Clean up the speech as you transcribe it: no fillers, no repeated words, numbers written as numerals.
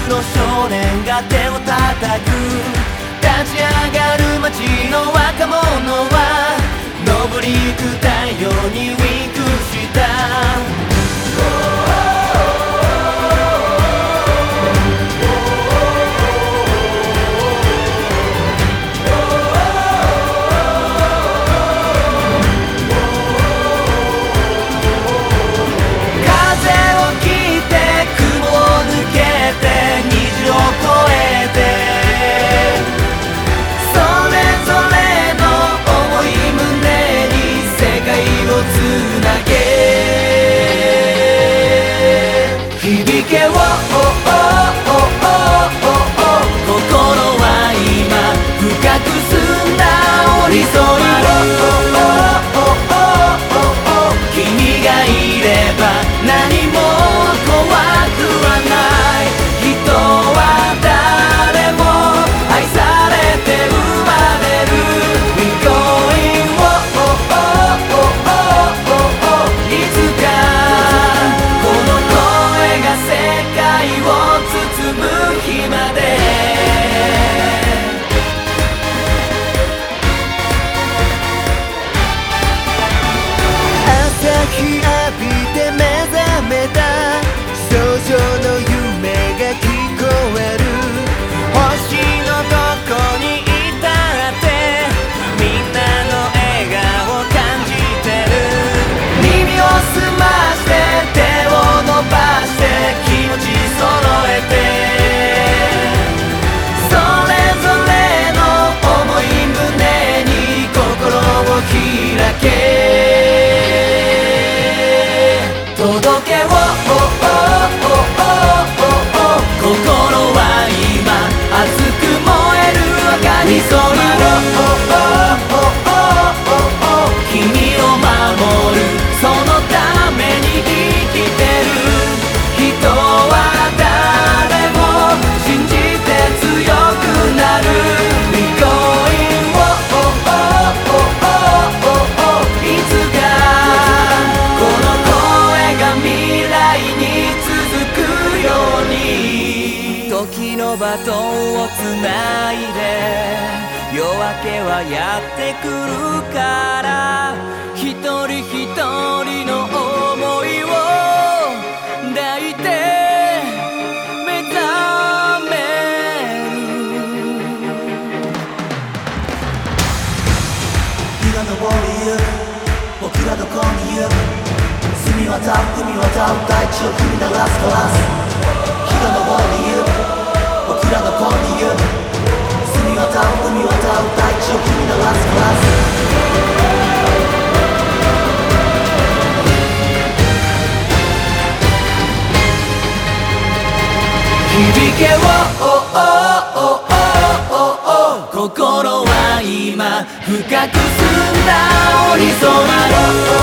の少年が手を叩く。立ち上がる街の若者は昇りゆく太陽にウィンクした。響けを心は今深く澄んだ折り添い君がいれば何も怖くはない。人は誰も愛されて生まれる。We going いつかこの声が世界を包む日まで。朝日浴びて目覚めた想像の夢が聞こえる。星のどこにいたってみんなの笑顔感じてる。耳を澄まして手を伸ばして気持ち揃えてそれぞれの想い胸に心を開け。届けを心は今熱く燃える赤に染まる。君を守るそのために生きてる。人は誰も信じて強くなる。We going いつかこの声が未来に続くように。時のバトンをつないで夜明けはやってくるから。一人一人の想いを抱いて目覚める。日が昇りゆく僕らどこにいる。澄み渡る海渡る大地を踏み鳴らすコラス。日が昇りゆく僕らどこにいる。澄み渡る海渡る大地を踏み鳴らすコラス。響けを心は今深く澄んだ折り染まる。